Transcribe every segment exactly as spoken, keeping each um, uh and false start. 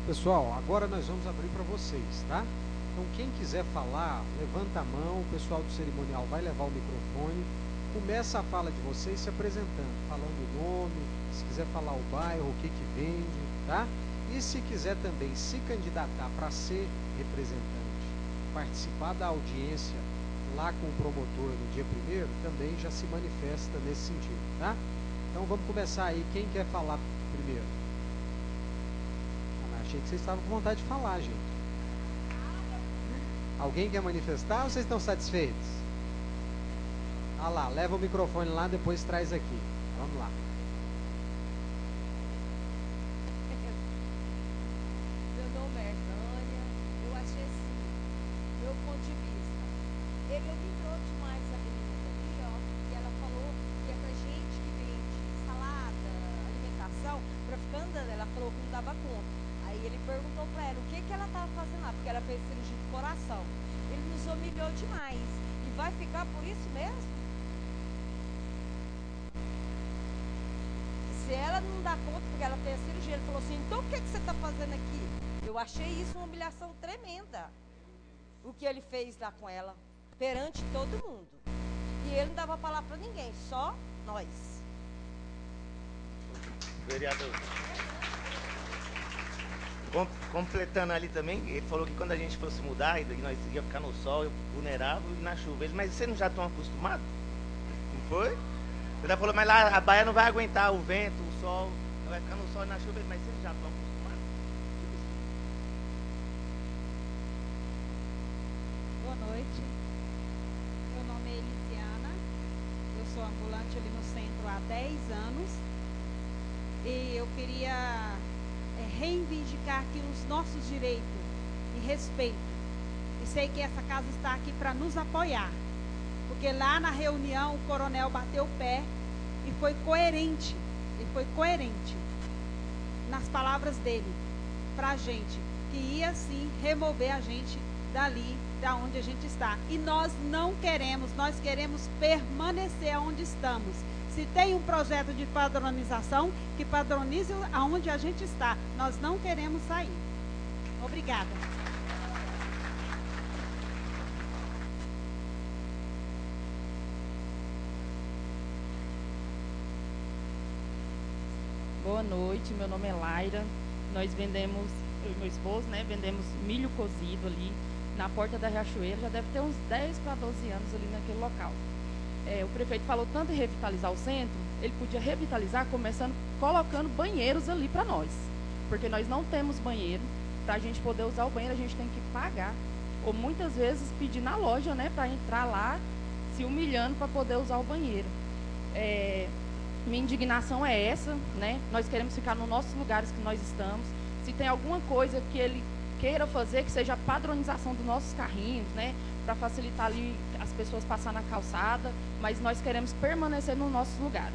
Pessoal, agora nós vamos abrir para vocês, tá? Então quem quiser falar, levanta a mão, o pessoal do cerimonial vai levar o microfone, começa a fala de vocês se apresentando, falando o nome, se quiser falar o bairro, o que que vende, tá? E se quiser também se candidatar para ser representante, participar da audiência lá com o promotor no dia primeiro, também já se manifesta nesse sentido, tá? Então vamos começar aí, quem quer falar primeiro? Ah, achei que vocês estavam com vontade de falar, gente. Alguém quer manifestar ou vocês estão satisfeitos? Ah lá, leva o microfone lá, depois traz aqui. Vamos lá. Meu nome é Hernânia. Eu achei assim, meu ponto de vista, ele humilhou demais a menina ali, ó, e ela falou que é pra gente que vende salada, alimentação, traficando, ela falou que não dava conta. Aí ele perguntou pra ela o que que ela estava fazendo lá, porque ela fez cirurgia do coração. Ele nos humilhou demais. E vai ficar por isso mesmo? Se ela não dá conta, porque ela tem a cirurgia, ele falou assim, então o que que você está fazendo aqui? Eu achei isso uma humilhação tremenda. O que ele fez lá com ela, perante todo mundo. E ele não dava palavra para ninguém, só nós. Vereador. Com, completando ali também, ele falou que quando a gente fosse mudar, nós ia ficar no sol, vulnerável e na chuva. Ele, mas vocês não já estão acostumados? Não foi? Ele falou, mas lá a baia não vai aguentar o vento, o sol, vai ficar no sol e na chuva. Mas vocês já estão acostumados? Boa noite. Meu nome é Elisiana. Eu sou ambulante ali no centro há dez anos. E eu queria é, reivindicar aqui os nossos direitos e respeito. E sei que essa casa está aqui para nos apoiar. Porque lá na reunião o coronel bateu o pé e foi coerente. Ele foi coerente nas palavras dele para a gente, que ia sim remover a gente dali, da onde a gente está. E nós não queremos, nós queremos permanecer onde estamos. Se tem um projeto de padronização, que padronize aonde a gente está. Nós não queremos sair. Obrigada. Boa noite, meu nome é Laira. Nós vendemos, eu e meu esposo, né, vendemos milho cozido ali na porta da Riachuelo. Já deve ter uns dez para doze anos ali naquele local. É, o prefeito falou tanto em revitalizar o centro, ele podia revitalizar começando colocando banheiros ali para nós. Porque nós não temos banheiro. Para a gente poder usar o banheiro, a gente tem que pagar. Ou muitas vezes pedir na loja, né, para entrar lá, se humilhando para poder usar o banheiro. É... Minha indignação é essa, né? Nós queremos ficar nos nossos lugares que nós estamos. Se tem alguma coisa que ele queira fazer, que seja a padronização dos nossos carrinhos, né? Para facilitar ali as pessoas passar na calçada, mas nós queremos permanecer nos nossos lugares.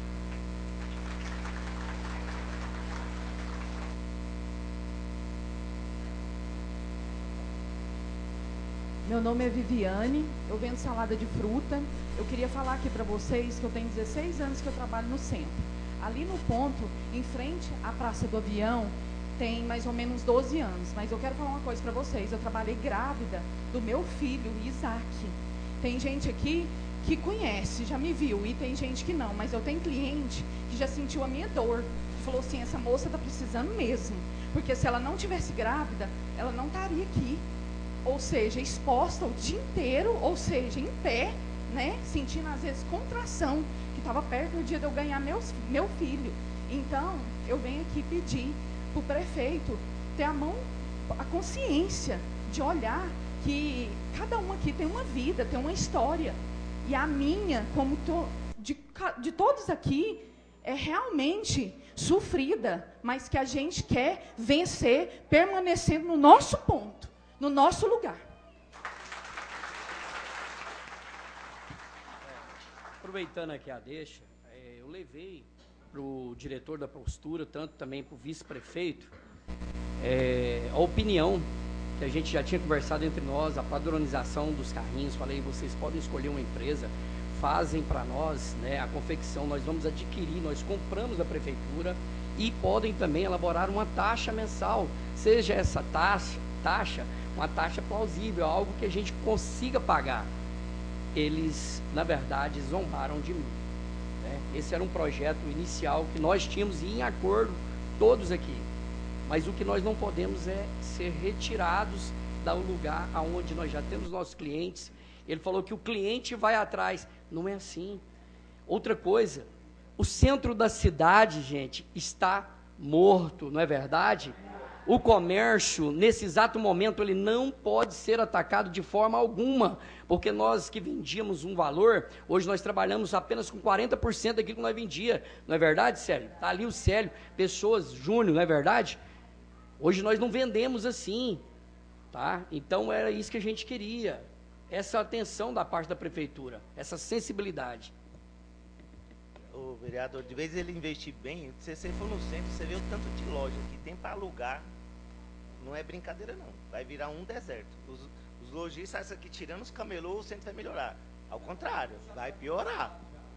Meu nome é Viviane, eu vendo salada de fruta. Eu queria falar aqui para vocês que eu tenho dezesseis anos que eu trabalho no centro. Ali no ponto, em frente à Praça do Avião, tem mais ou menos doze anos. Mas eu quero falar uma coisa para vocês. Eu trabalhei grávida do meu filho, Isaac. Tem gente aqui que conhece, já me viu, e tem gente que não. Mas eu tenho cliente que já sentiu a minha dor. Falou assim, essa moça está precisando mesmo. Porque se ela não tivesse grávida, ela não estaria aqui. Ou seja, exposta o dia inteiro, ou seja, em pé, né, sentindo às vezes contração, que estava perto do dia de eu ganhar meus, meu filho. Então, eu venho aqui pedir para o prefeito ter a mão, a consciência de olhar que cada um aqui tem uma vida, tem uma história. E a minha, como to, de, de todos aqui, é realmente sofrida, mas que a gente quer vencer, permanecendo no nosso ponto, no nosso lugar. Aproveitando aqui a deixa, é, eu levei para o diretor da postura, tanto também para o vice-prefeito, é, a opinião que a gente já tinha conversado entre nós, a padronização dos carrinhos. Falei, vocês podem escolher uma empresa, fazem para nós, né, a confecção, nós vamos adquirir, nós compramos da prefeitura e podem também elaborar uma taxa mensal, seja essa taxa, taxa uma taxa plausível, algo que a gente consiga pagar. Eles, na verdade, zombaram de mim. Né? Esse era um projeto inicial que nós tínhamos em acordo, todos aqui. Mas o que nós não podemos é ser retirados do lugar onde nós já temos nossos clientes. Ele falou que o cliente vai atrás. Não é assim. Outra coisa, o centro da cidade, gente, está morto, não é verdade? O comércio, nesse exato momento, ele não pode ser atacado de forma alguma, porque nós que vendíamos um valor, hoje nós trabalhamos apenas com quarenta por cento daquilo que nós vendia, não é verdade, Célio? Está ali o Célio, Pessoas, Júnior, não é verdade? Hoje nós não vendemos assim, tá? Então era isso que a gente queria, essa atenção da parte da prefeitura, essa sensibilidade. O vereador, de vez ele investir bem, se você for no centro, você vê o tanto de loja que tem para alugar, não é brincadeira não, vai virar um deserto. Os, os lojistas acham que tirando os camelôs o centro vai melhorar, ao contrário, vai piorar.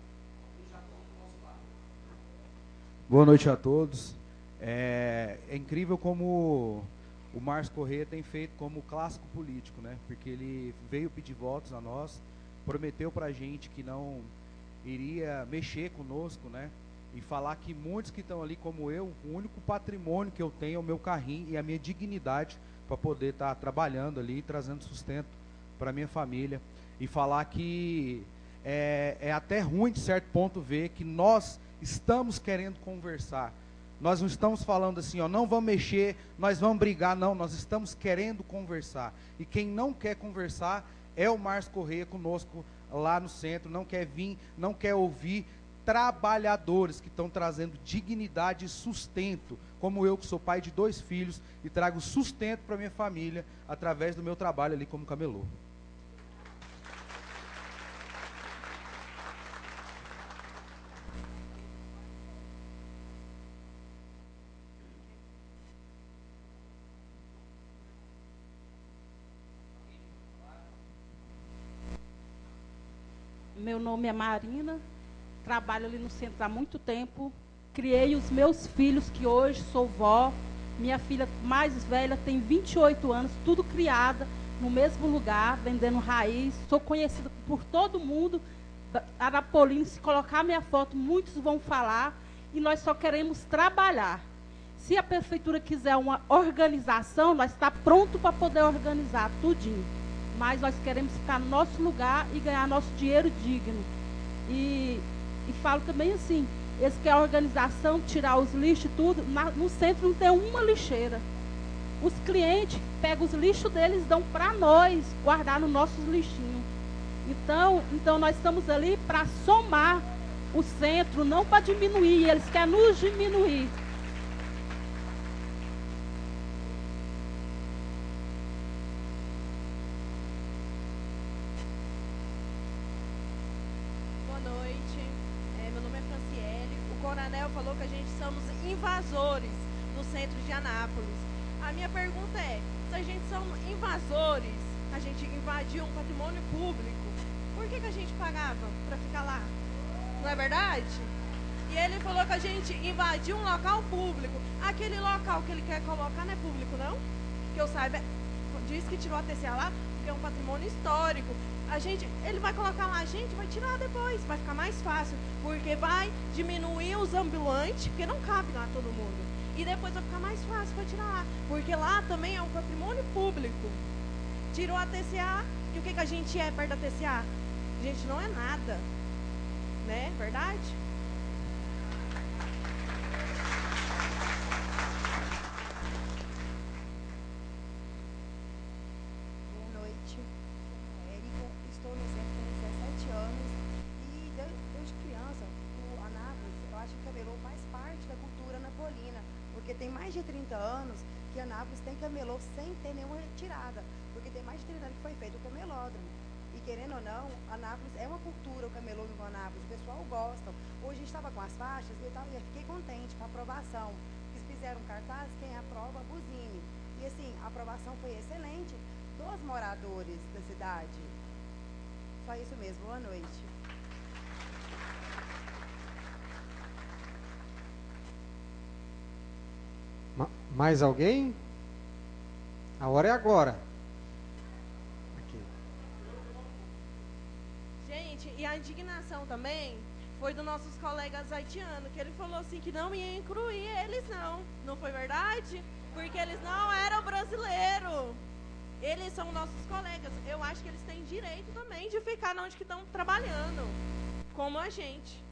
Boa noite a todos. É, é incrível como o Márcio Corrêa tem feito como clássico político, né? Porque ele veio pedir votos a nós, prometeu para a gente que não iria mexer conosco, né? E falar que muitos que estão ali como eu, o único patrimônio que eu tenho é o meu carrinho e a minha dignidade para poder estar tá trabalhando ali, trazendo sustento para minha família. E falar que é, é até ruim de certo ponto ver que nós estamos querendo conversar. Nós não estamos falando assim, ó, não vamos mexer, nós vamos brigar, não, nós estamos querendo conversar. E quem não quer conversar é o Márcio Corrêa conosco lá no centro, não quer vir, não quer ouvir trabalhadores que estão trazendo dignidade e sustento, como eu que sou pai de dois filhos e trago sustento para minha família através do meu trabalho ali como camelô. Meu nome é Marina, trabalho ali no centro há muito tempo, criei os meus filhos, que hoje sou vó, minha filha mais velha tem vinte e oito anos, tudo criada no mesmo lugar, vendendo raiz, sou conhecida por todo mundo, Arapolino, se colocar minha foto, muitos vão falar, e nós só queremos trabalhar. Se a prefeitura quiser uma organização, nós está pronto para poder organizar tudinho. Mas nós queremos ficar no nosso lugar e ganhar nosso dinheiro digno. E, e falo também assim, eles querem a organização, tirar os lixos e tudo, na, no centro não tem uma lixeira. Os clientes pegam os lixos deles e dão para nós, guardar nos nossos lixinhos. Então, então nós estamos ali para somar o centro, não para diminuir, eles querem nos diminuir. Falou que a gente somos invasores no centro de Anápolis. A minha pergunta é, se a gente são invasores, a gente invadiu um patrimônio público, por que, que a gente pagava para ficar lá? Não é verdade? E ele falou que a gente invadiu um local público. Aquele local que ele quer colocar não é público, não? Que eu saiba, diz que tirou a T C A lá, porque é um patrimônio histórico. A gente, ele vai colocar lá, a gente vai tirar depois, vai ficar mais fácil, porque vai diminuir os ambulantes, porque não cabe lá todo mundo. E depois vai ficar mais fácil para tirar lá, porque lá também é um patrimônio público. Tirou a T C A, e o que, que a gente é perto da T C A? A gente não é nada, né? Verdade? Tem mais de trinta anos que Anápolis tem camelô sem ter nenhuma retirada, porque tem mais de trinta anos que foi feito o camelódromo. E querendo ou não, Anápolis é uma cultura, o camelô no Anápolis, o pessoal gosta. Hoje a gente estava com as faixas e eu, tava, eu fiquei contente com a aprovação. Eles fizeram um cartaz, quem aprova, buzine. E assim, a aprovação foi excelente dos moradores da cidade. Só isso mesmo. Boa noite. Ma- Mais alguém? A hora é agora. Aqui. Gente, e a indignação também foi dos nossos colegas haitianos, que ele falou assim que não ia incluir eles não. Não foi verdade? Porque eles não eram brasileiros. Eles são nossos colegas. Eu acho que eles têm direito também de ficar onde que estão trabalhando, como a gente.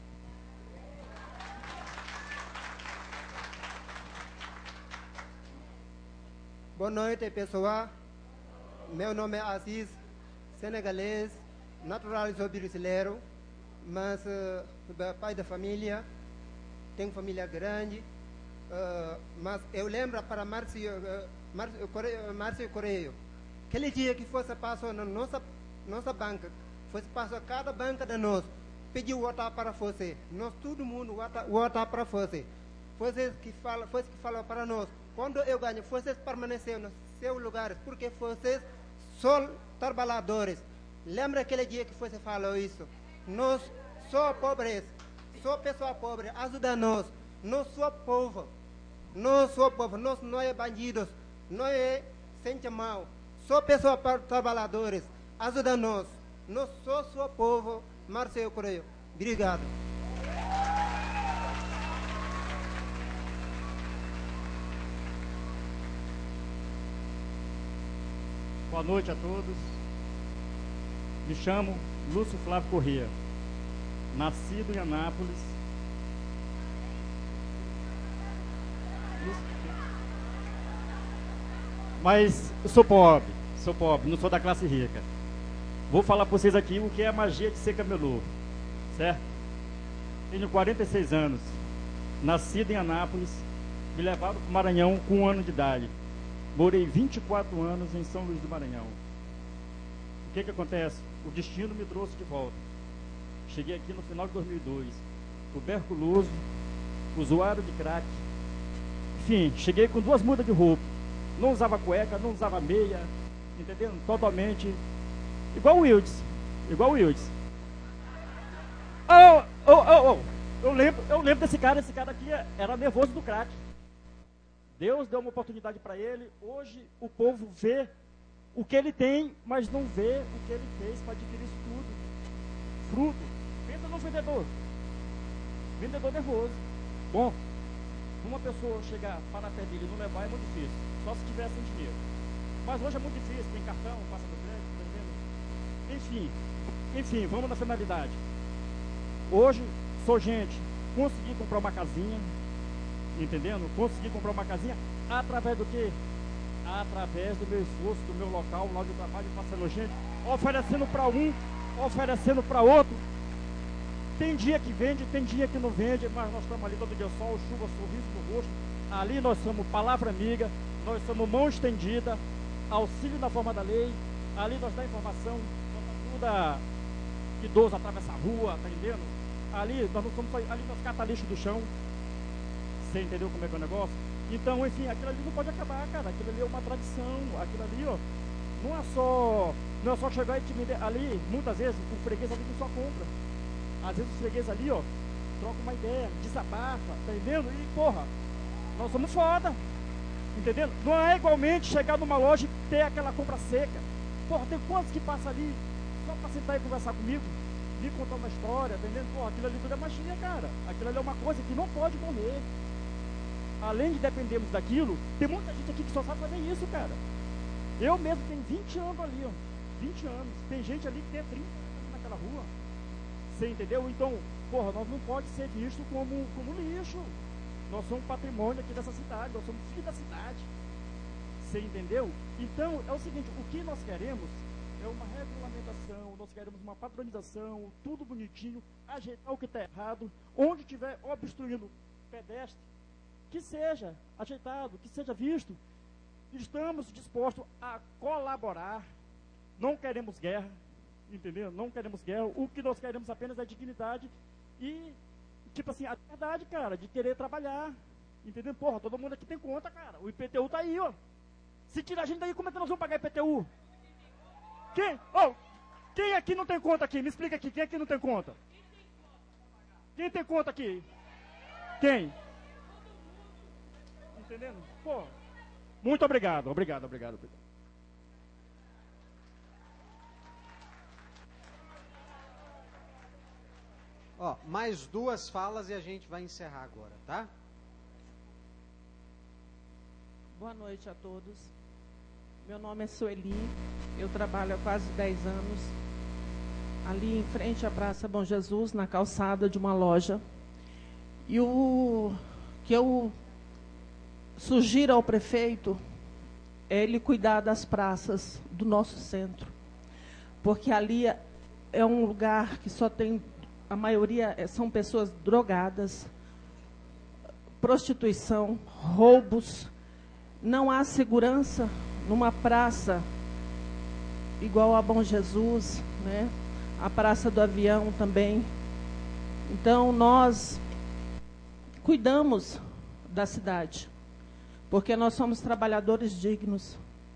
Boa noite, pessoal. Meu nome é Assis, senegalês, natural sou brasileiro, mas uh, pai da família, tenho família grande, uh, mas eu lembro para Márcio, uh, Márcio, Correio, Márcio Correio, aquele dia que fosse passou na nossa, nossa banca, fosse passou cada banca de nós, pediu votar para você, nós todo mundo votar, votar para você, vocês que falam, vocês que falam para nós, quando eu ganho, vocês permaneceram nos seus lugares, porque vocês são trabalhadores. Lembra aquele dia que você falou isso? Nós somos pobres, sou pessoa pobre, ajuda nós. Nós somos povo, nós somos povo, nós não é bandidos, não é sente mal. Sou pessoa trabalhadores, ajuda nós. Nós só sou povo, Marcelo Correio. Obrigado. Boa noite a todos. Me chamo Lúcio Flávio Corrêa, nascido em Anápolis. Mas eu sou pobre, sou pobre, não sou da classe rica. Vou falar para vocês aqui o que é a magia de ser camelô, certo? Tenho quarenta e seis anos, nascido em Anápolis, me levaram para o Maranhão com um ano de idade. Morei vinte e quatro anos em São Luís do Maranhão. O que que acontece? O destino me trouxe de volta. Cheguei aqui no final de dois mil e dois, tuberculoso, usuário de crack. Enfim, cheguei com duas mudas de roupa. Não usava cueca, não usava meia, entendendo? Totalmente igual o Wildes, igual o Wildes. Oh, oh, oh, oh. Eu lembro, eu lembro desse cara, esse cara aqui era nervoso do crack. Deus deu uma oportunidade para ele. Hoje o povo vê o que ele tem, mas não vê o que ele fez para adquirir isso tudo. Fruto. Pensa no vendedor. Vendedor nervoso. Bom, uma pessoa chegar para perto dele e não levar é muito difícil. Só se tiver sem dinheiro. Mas hoje é muito difícil. Tem cartão, passa no crédito, tá entendendo? Enfim, enfim, vamos na finalidade. Hoje, sou gente, consegui comprar uma casinha. Entendendo? Consegui comprar uma casinha através do quê? Através do meu esforço, do meu local, lá de trabalho, passando gente, oferecendo para um, oferecendo para outro. Tem dia que vende, tem dia que não vende, mas nós estamos ali todo dia, sol, chuva, sorriso no rosto. Ali nós somos palavra amiga, nós somos mão estendida, auxílio na forma da lei. Ali nós dá informação, nós ajuda idoso a atravessar a rua, tá entendendo? Ali nós não somos, ali nós cata lixo do chão. Você entendeu como é que é o negócio? Então, enfim, aquilo ali não pode acabar, cara. Aquilo ali é uma tradição. Aquilo ali, ó, não é só, não é só chegar e te vender. Ali, muitas vezes, o freguês ali não só compra. Às vezes os freguês ali, ó, troca uma ideia, desabafa, tá entendendo? E, porra, nós somos foda. Entendendo? Não é igualmente chegar numa loja e ter aquela compra seca. Porra, tem quantos que passam ali só pra sentar e conversar comigo? Me contar uma história, tá entendendo? Porra, aquilo ali tudo é magia, cara. Aquilo ali é uma coisa que não pode morrer. Além de dependermos daquilo, tem muita gente aqui que só sabe fazer isso, cara. Eu mesmo tenho vinte anos ali, ó. vinte anos. Tem gente ali que tem trinta anos naquela rua. Você entendeu? Então, porra, nós não pode ser visto como, como lixo. Nós somos patrimônio aqui dessa cidade, nós somos filhos da cidade. Você entendeu? Então, é o seguinte, o que nós queremos é uma regulamentação, nós queremos uma padronização, tudo bonitinho, ajeitar o que está errado, onde tiver obstruindo pedestre, que seja ajeitado, que seja visto. Estamos dispostos a colaborar, não queremos guerra, entendeu? Não queremos guerra, o que nós queremos apenas é dignidade e, tipo assim, a verdade, cara, de querer trabalhar, entendeu? Porra, todo mundo aqui tem conta, cara, o I P T U tá aí, ó. Se tirar a gente daí, como é que nós vamos pagar I P T U? Quem? Oh, Quem aqui não tem conta aqui? Me explica aqui, quem aqui não tem conta? Quem tem conta aqui? Quem? Entendendo? Pô, muito obrigado, obrigado, obrigado. obrigado. Ó, mais duas falas e a gente vai encerrar agora, tá? Boa noite a todos. Meu nome é Sueli, eu trabalho há quase dez anos ali em frente à Praça Bom Jesus, na calçada de uma loja. E o que eu sugiro ao prefeito é ele cuidar das praças do nosso centro, porque ali é um lugar que só tem, a maioria são pessoas drogadas, prostituição, roubos. Não há segurança numa praça igual a Bom Jesus, né? A Praça do Avião também. Então, nós cuidamos da cidade, porque nós somos trabalhadores dignos.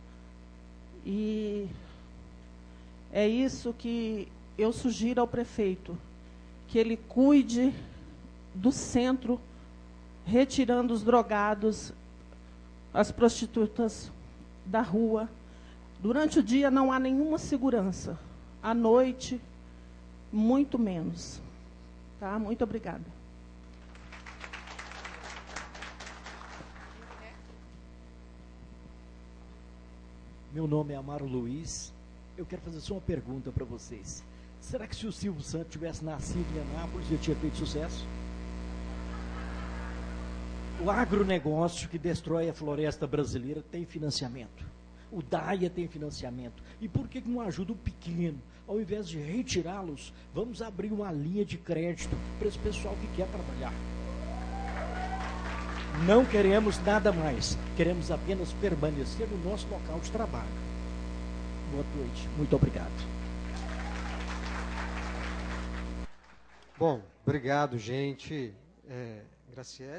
E é isso que eu sugiro ao prefeito, que ele cuide do centro, retirando os drogados, as prostitutas da rua. Durante o dia não há nenhuma segurança. À noite, muito menos. Tá? Muito obrigada. Meu nome é Amaro Luiz. Eu quero fazer só uma pergunta para vocês. Será que se o Silvio Santos tivesse nascido em Anápolis, ele tinha feito sucesso? O agronegócio que destrói a floresta brasileira tem financiamento. O DAIA tem financiamento. E por que não ajuda o pequeno? Ao invés de retirá-los, vamos abrir uma linha de crédito para esse pessoal que quer trabalhar. Não queremos nada mais. Queremos apenas permanecer no nosso local de trabalho. Boa noite. Muito obrigado. Bom, obrigado, gente. É, Graciele?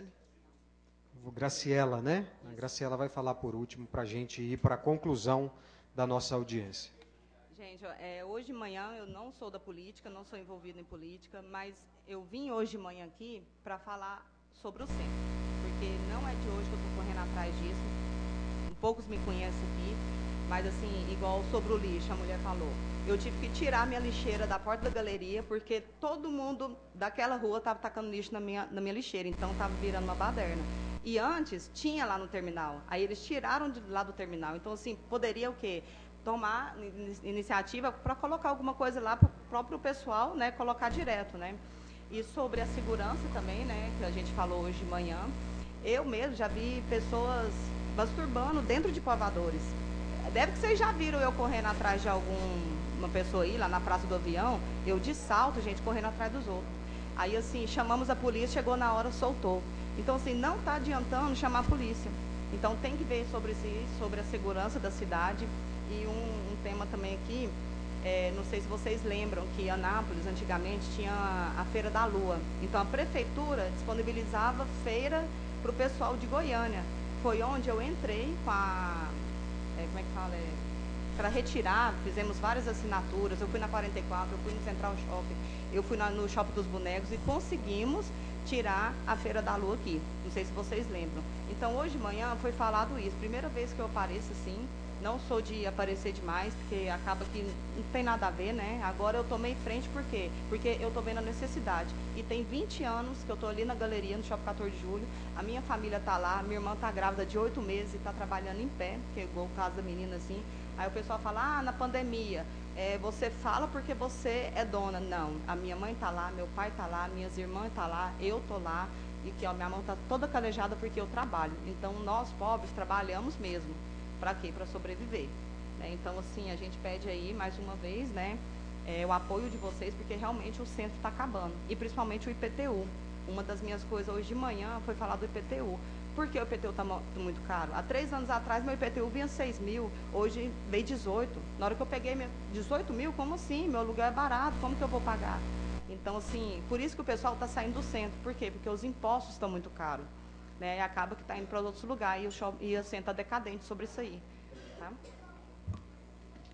Graciela, né? A Graciela vai falar por último para a gente ir para a conclusão da nossa audiência. Gente, é, hoje de manhã eu não sou da política, não sou envolvida em política, mas eu vim hoje de manhã aqui para falar sobre o centro, porque não é de hoje que eu estou correndo atrás disso. Poucos me conhecem aqui, mas assim, igual sobre o lixo, a mulher falou, eu tive que tirar minha lixeira da porta da galeria, porque todo mundo daquela rua estava tacando lixo na minha, na minha lixeira, então estava virando uma baderna. E antes tinha lá no terminal, aí eles tiraram de lá do terminal. Então, assim, poderia o quê? Tomar iniciativa para colocar alguma coisa lá para o próprio pessoal, né, colocar direto, né? E sobre a segurança também, né, que a gente falou hoje de manhã, eu mesmo já vi pessoas masturbando dentro de povoadores. Deve que vocês já viram eu correndo atrás de alguma pessoa aí, lá na Praça do Avião, eu de salto, gente, correndo atrás dos outros. Aí, assim, chamamos a polícia, chegou na hora, soltou. Então, assim, não está adiantando chamar a polícia. Então, tem que ver sobre isso, sobre a segurança da cidade. E um, um tema também aqui, é, não sei se vocês lembram que Anápolis, antigamente, tinha a Feira da Lua. Então, a prefeitura disponibilizava feira para o pessoal de Goiânia. Foi onde eu entrei com a... É, como é que fala? É, para retirar, fizemos várias assinaturas. Eu fui na quarenta e quatro, eu fui no Central Shopping, eu fui na, no Shopping dos Bonecos e conseguimos tirar a Feira da Lua aqui. Não sei se vocês lembram. Então, hoje de manhã foi falado isso. Primeira vez que eu apareço assim. Não sou de aparecer demais, porque acaba que não tem nada a ver, né? Agora eu tomei frente, por quê? Porque eu tô vendo a necessidade. E tem vinte anos que eu tô ali na galeria, no Shopping quatorze de julho. A minha família tá lá, minha irmã tá grávida de oito meses e tá trabalhando em pé, que é igual o caso da menina assim. Aí o pessoal fala, ah, na pandemia, é, você fala porque você é dona. Não, a minha mãe tá lá, meu pai tá lá, minhas irmãs tá lá, eu tô lá. E que ó, minha mão tá toda calejada porque eu trabalho. Então, nós pobres trabalhamos mesmo. Para quê? Para sobreviver. Né? Então, assim, a gente pede aí, mais uma vez, né, é, o apoio de vocês, porque realmente o centro está acabando. E principalmente o I P T U. Uma das minhas coisas hoje de manhã foi falar do I P T U. Por que o I P T U está muito caro? Há três anos atrás, meu I P T U vinha seis mil, hoje veio dezoito. Na hora que eu peguei meu dezoito mil, como assim? Meu aluguel é barato, como que eu vou pagar? Então, assim, por isso que o pessoal está saindo do centro. Por quê? Porque os impostos estão muito caros. Né, e acaba que está indo para outros lugares e o, shopping, e o centro está decadente sobre isso aí. Tá?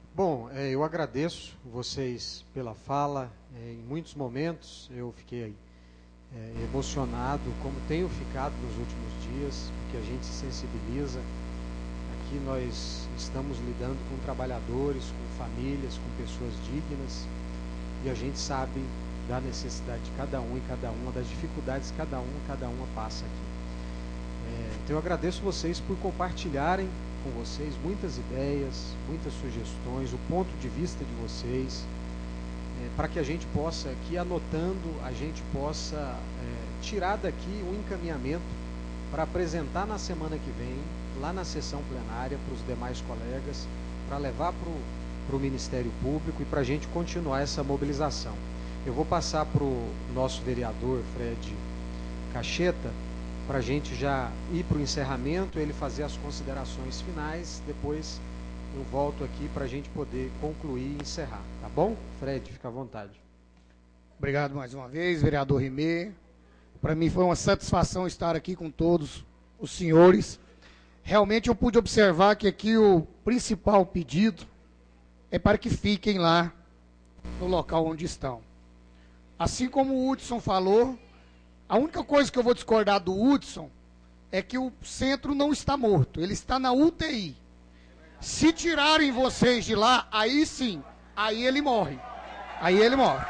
Bom, é, eu agradeço vocês pela fala. É, em muitos momentos eu fiquei é, emocionado, como tenho ficado nos últimos dias, porque a gente se sensibiliza. Aqui nós estamos lidando com trabalhadores, com famílias, com pessoas dignas, e a gente sabe da necessidade de cada um e cada uma, das dificuldades que cada um e cada uma passa aqui. É, então eu agradeço vocês por compartilharem com vocês muitas ideias, muitas sugestões, o ponto de vista de vocês, é, para que a gente possa aqui, anotando, a gente possa é, tirar daqui um encaminhamento para apresentar na semana que vem, lá na sessão plenária, para os demais colegas, para levar para o Ministério Público e para a gente continuar essa mobilização. Eu vou passar para o nosso vereador, Fred Cacheta, para a gente já ir para o encerramento, ele fazer as considerações finais, depois eu volto aqui para a gente poder concluir e encerrar, tá bom? Fred, fica à vontade. Obrigado mais uma vez, vereador Rimé. Para mim foi uma satisfação estar aqui com todos os senhores. Realmente eu pude observar que aqui o principal pedido é para que fiquem lá no local onde estão. Assim como o Hudson falou, a única coisa que eu vou discordar do Hudson é que o centro não está morto, ele está na U T I. Se tirarem vocês de lá, aí sim, aí ele morre. Aí ele morre.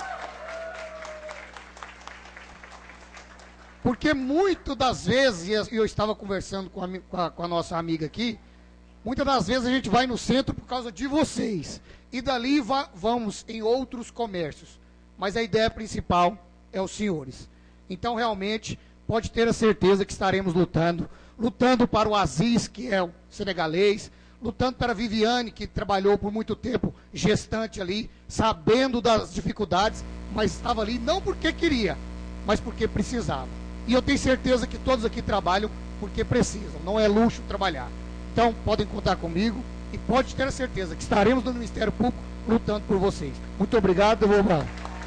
Porque muito das vezes, e eu estava conversando com a, com, a, com a nossa amiga aqui, muitas das vezes a gente vai no centro por causa de vocês. E dali va, vamos em outros comércios. Mas a ideia principal é os senhores. Então, realmente, pode ter a certeza que estaremos lutando. Lutando para o Aziz, que é o senegalês. Lutando para a Viviane, que trabalhou por muito tempo gestante ali, sabendo das dificuldades, mas estava ali não porque queria, mas porque precisava. E eu tenho certeza que todos aqui trabalham porque precisam. Não é luxo trabalhar. Então, podem contar comigo e pode ter a certeza que estaremos no Ministério Público lutando por vocês. Muito obrigado, eu vou lá.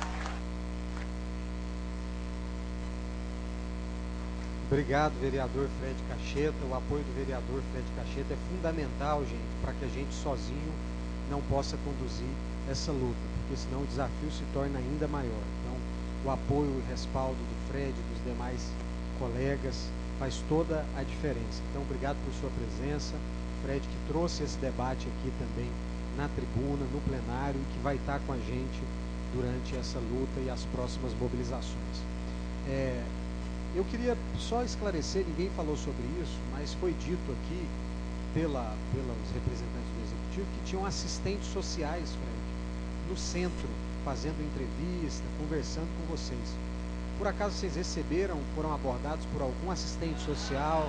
Obrigado, vereador Fred Cacheta. O apoio do vereador Fred Cacheta é fundamental, gente, para que a gente sozinho não possa conduzir essa luta, porque senão o desafio se torna ainda maior. Então, o apoio e respaldo do Fred e dos demais colegas faz toda a diferença. Então, obrigado por sua presença. Fred, que trouxe esse debate aqui também na tribuna, no plenário, e que vai estar com a gente durante essa luta e as próximas mobilizações. É, Eu queria só esclarecer, ninguém falou sobre isso, mas foi dito aqui pela, pelos representantes do Executivo que tinham assistentes sociais, Fred, no centro, fazendo entrevista, conversando com vocês. Por acaso vocês receberam, foram abordados por algum assistente social?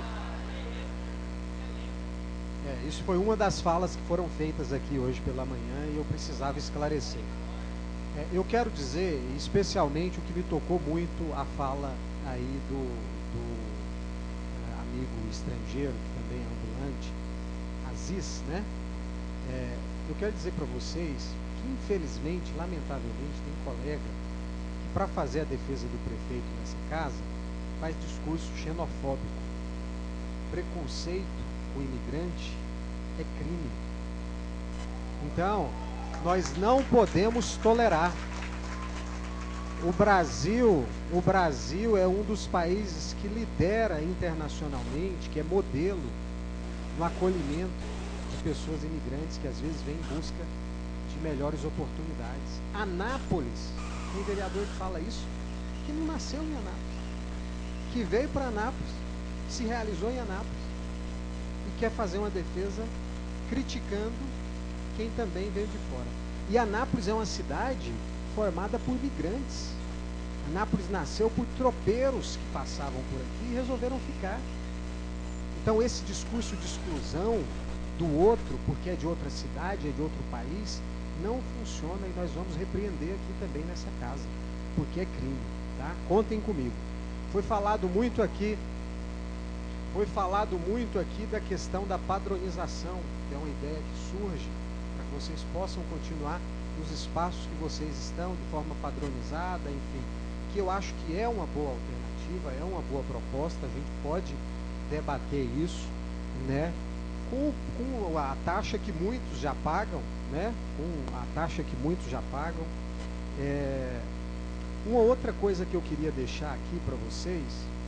É, isso foi uma das falas que foram feitas aqui hoje pela manhã e eu precisava esclarecer. É, eu quero dizer, especialmente, o que me tocou muito a fala aí do, do é, amigo estrangeiro, que também é ambulante, Aziz, né? É, eu quero dizer para vocês que, infelizmente, lamentavelmente, tem colega que, para fazer a defesa do prefeito nessa casa, faz discurso xenofóbico. Preconceito com o imigrante é crime. Então, nós não podemos tolerar. O Brasil, o Brasil é um dos países que lidera internacionalmente, que é modelo no acolhimento de pessoas imigrantes que às vezes vêm em busca de melhores oportunidades. Anápolis, tem vereador que fala isso, que não nasceu em Anápolis, que veio para Anápolis, se realizou em Anápolis e quer fazer uma defesa criticando quem também veio de fora. E Anápolis é uma cidade formada por migrantes. Anápolis nasceu por tropeiros que passavam por aqui e resolveram ficar. Então esse discurso de exclusão do outro, porque é de outra cidade, é de outro país, não funciona e nós vamos repreender aqui também nessa casa, porque é crime, tá? Contem comigo. Foi falado muito aqui, foi falado muito aqui da questão da padronização, que é uma ideia que surge para que vocês possam continuar nos espaços que vocês estão de forma padronizada, enfim, que eu acho que é uma boa alternativa, é uma boa proposta, a gente pode debater isso, né, com, com a taxa que muitos já pagam, né? Com a taxa que muitos já pagam. É, uma outra coisa que eu queria deixar aqui para vocês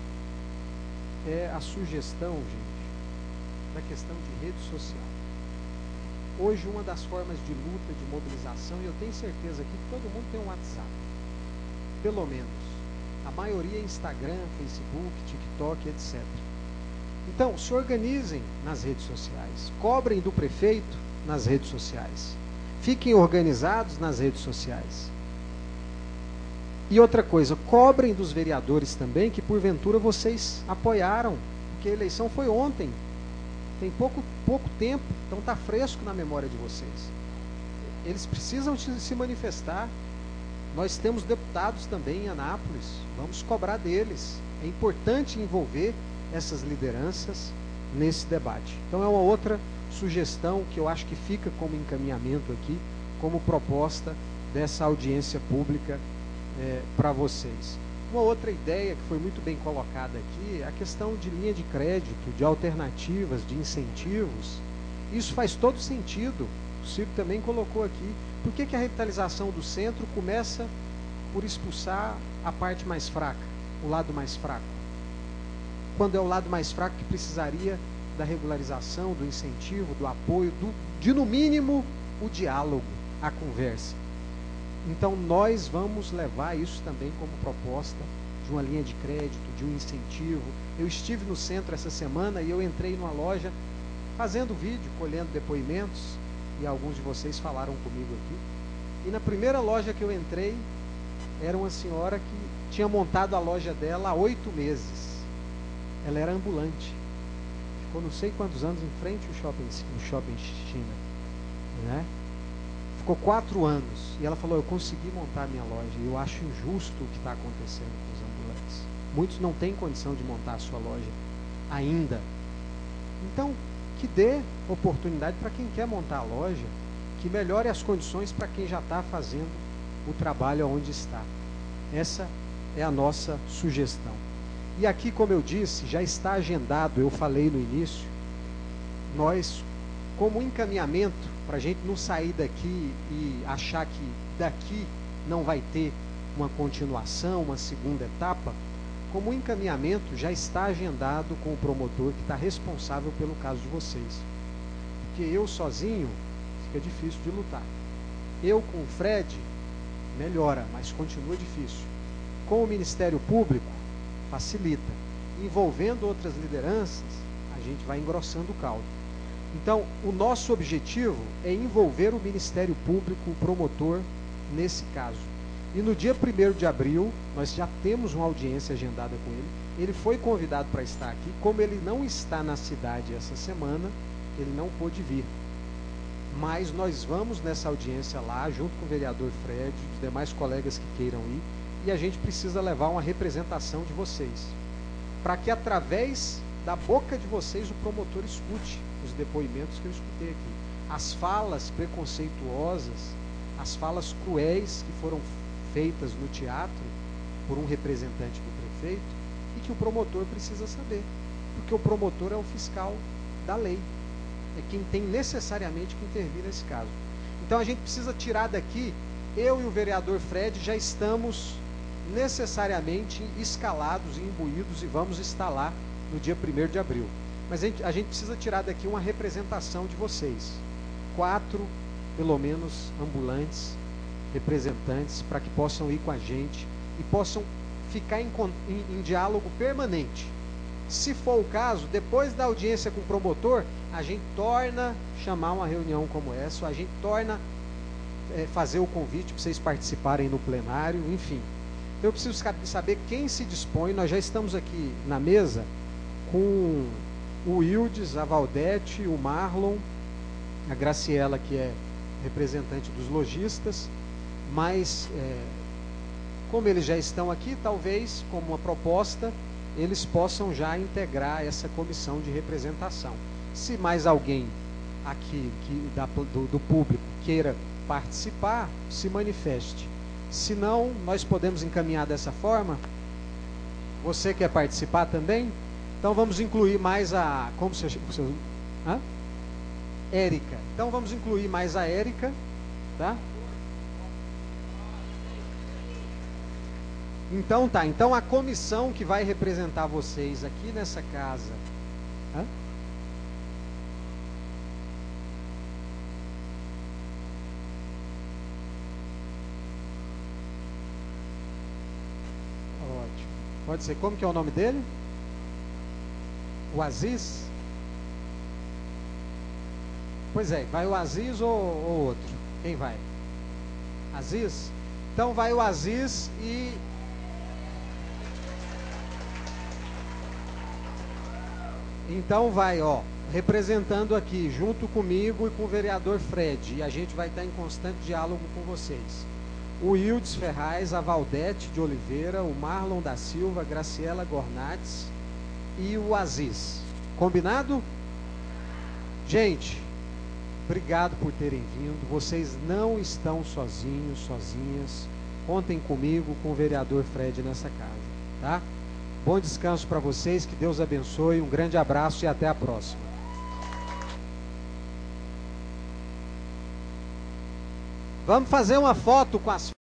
é a sugestão, gente, da questão de rede social. Hoje, uma das formas de luta, de mobilização, e eu tenho certeza aqui que todo mundo tem um WhatsApp, pelo menos. A maioria é Instagram, Facebook, TikTok, etcétera. Então, se organizem nas redes sociais, cobrem do prefeito nas redes sociais, fiquem organizados nas redes sociais. E outra coisa, cobrem dos vereadores também, que porventura vocês apoiaram, porque a eleição foi ontem, tem pouco, pouco tempo, então está fresco na memória de vocês. Eles precisam se manifestar. Nós temos deputados também em Anápolis, vamos cobrar deles. É importante envolver essas lideranças nesse debate. Então é uma outra sugestão que eu acho que fica como encaminhamento aqui, como proposta dessa audiência pública é, para vocês. Uma outra ideia que foi muito bem colocada aqui é a questão de linha de crédito, de alternativas, de incentivos. Isso faz todo sentido. O Ciro também colocou aqui. Por que, que a revitalização do centro começa por expulsar a parte mais fraca, o lado mais fraco? Quando é o lado mais fraco que precisaria da regularização, do incentivo, do apoio, do, de no mínimo o diálogo, a conversa. Então nós vamos levar isso também como proposta de uma linha de crédito, de um incentivo. Eu estive no centro essa semana e eu entrei numa loja fazendo vídeo, colhendo depoimentos, e alguns de vocês falaram comigo aqui. E na primeira loja que eu entrei, era uma senhora que tinha montado a loja dela há oito meses. Ela era ambulante. Ficou não sei quantos anos em frente ao shopping, no shopping China, né? Ficou quatro anos. E ela falou, eu consegui montar a minha loja. E eu acho injusto o que está acontecendo com os ambulantes. Muitos não têm condição de montar a sua loja ainda. Então, que dê oportunidade para quem quer montar a loja, que melhore as condições para quem já está fazendo o trabalho onde está. Essa é a nossa sugestão. E aqui, como eu disse, já está agendado, eu falei no início, nós, como encaminhamento, para a gente não sair daqui e achar que daqui não vai ter uma continuação, uma segunda etapa, como encaminhamento já está agendado com o promotor que está responsável pelo caso de vocês. Porque eu sozinho fica difícil de lutar. Eu com o Fred melhora, mas continua difícil. Com o Ministério Público facilita. Envolvendo outras lideranças, a gente vai engrossando o caldo. Então, o nosso objetivo é envolver o Ministério Público, o promotor, nesse caso. E no dia primeiro de abril, nós já temos uma audiência agendada com ele. Ele foi convidado para estar aqui. Como ele não está na cidade essa semana, ele não pôde vir. Mas nós vamos nessa audiência lá, junto com o vereador Fred, os demais colegas que queiram ir, e a gente precisa levar uma representação de vocês, para que através da boca de vocês o promotor escute os depoimentos que eu escutei aqui. As falas preconceituosas, as falas cruéis que foram feitas no teatro por um representante do prefeito e que o promotor precisa saber, porque o promotor é o fiscal da lei, é quem tem necessariamente que intervir nesse caso. Então a gente precisa tirar daqui, eu e o vereador Fred já estamos necessariamente escalados e imbuídos e vamos estar lá no dia primeiro de abril. Mas a gente, a gente precisa tirar daqui uma representação de vocês, quatro, pelo menos, ambulantes, representantes, para que possam ir com a gente e possam ficar em, em, em diálogo permanente. Se for o caso, depois da audiência com o promotor, a gente torna chamar uma reunião como essa, ou a gente torna é, fazer o convite para vocês participarem no plenário, enfim. Eu preciso saber quem se dispõe. Nós já estamos aqui na mesa com o Wildes, a Valdete, o Marlon, a Graciela, que é representante dos lojistas, mas é, como eles já estão aqui, talvez, como uma proposta, eles possam já integrar essa comissão de representação. Se mais alguém aqui que, da, do, do público queira participar, se manifeste. Se não, nós podemos encaminhar dessa forma. Você quer participar também? Então vamos incluir mais a... Como você... você hã? Érica. Então vamos incluir mais a Érica, tá? Então tá, então a comissão que vai representar vocês aqui nessa casa. Hã? Ótimo. Pode ser, como que é o nome dele? O Aziz? Pois é, vai o Aziz ou, ou outro? Quem vai? Aziz? Então vai o Aziz e... Então vai, ó, representando aqui, junto comigo e com o vereador Fred, e a gente vai estar em constante diálogo com vocês. O Ildes Ferraz, a Valdete de Oliveira, o Marlon da Silva, a Graciela Gornates e o Aziz. Combinado? Gente, obrigado por terem vindo. Vocês não estão sozinhos, sozinhas. Contem comigo, com o vereador Fred nessa casa, tá? Bom descanso para vocês, que Deus abençoe, um grande abraço e até a próxima. Vamos fazer uma foto com as